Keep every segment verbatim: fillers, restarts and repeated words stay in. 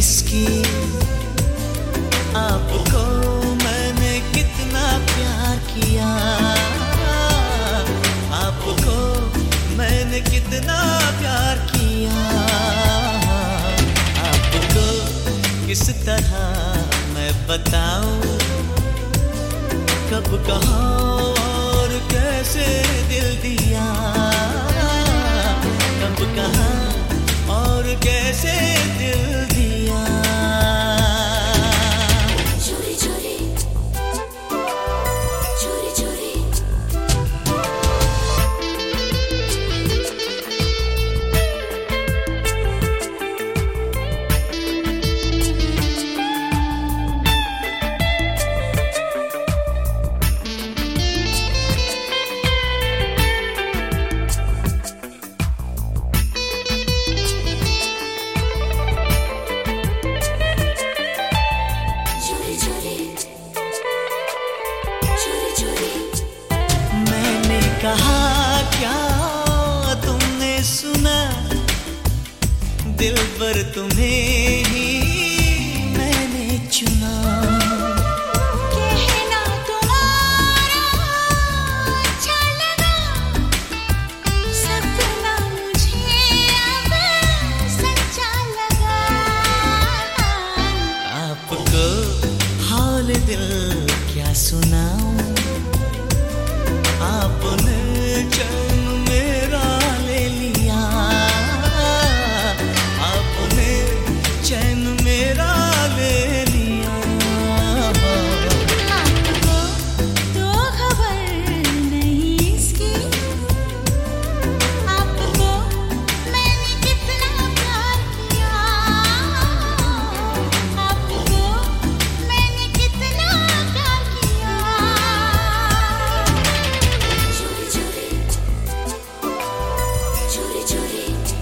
इसकी। आपको मैंने कितना प्यार किया, आपको मैंने कितना प्यार किया। आपको किस तरह मैं बताऊं, कब कहाँ और कैसे दिल दिया, कब कहाँ और कैसे दिल दिया। चोरी चोरी चोरी चोरी कहा क्या तुमने सुना, दिल पर तुम्हें ही मैंने चुना। कहना तुम्हारा अच्छा लगा, सपना मुझे अब सच्चा लगा। आपको हाल दिल क्या सुनाऊं, आपने चैन मेरा ले लिया, आपने चैन मेरा ले लिया। आपको तो खबर नहीं इसकी, आपको मैंने कितना प्यार किया, आपको मैंने कितना प्यार किया। चोरी चोरी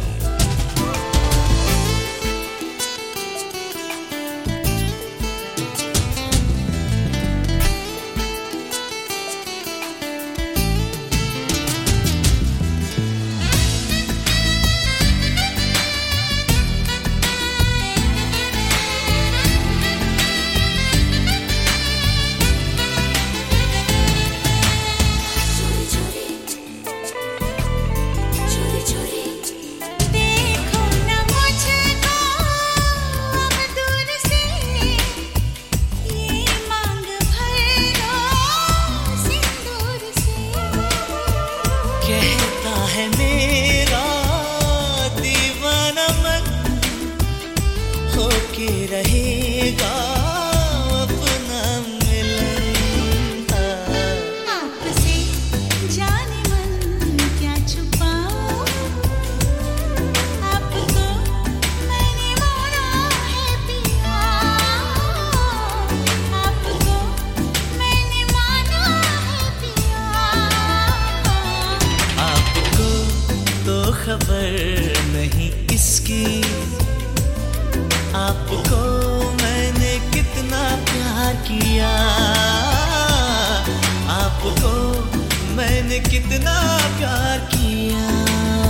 कहता है मेरा दीवाना मन, होके रहेगा अपना मिलन। आपसे जाने मन क्या छुपाऊं, आपको मैंने माना है पिया, आपको मैंने माना है पिया। आपको तो खबर नहीं इसकी, आपको मैंने कितना प्यार किया, आपको मैंने कितना प्यार किया।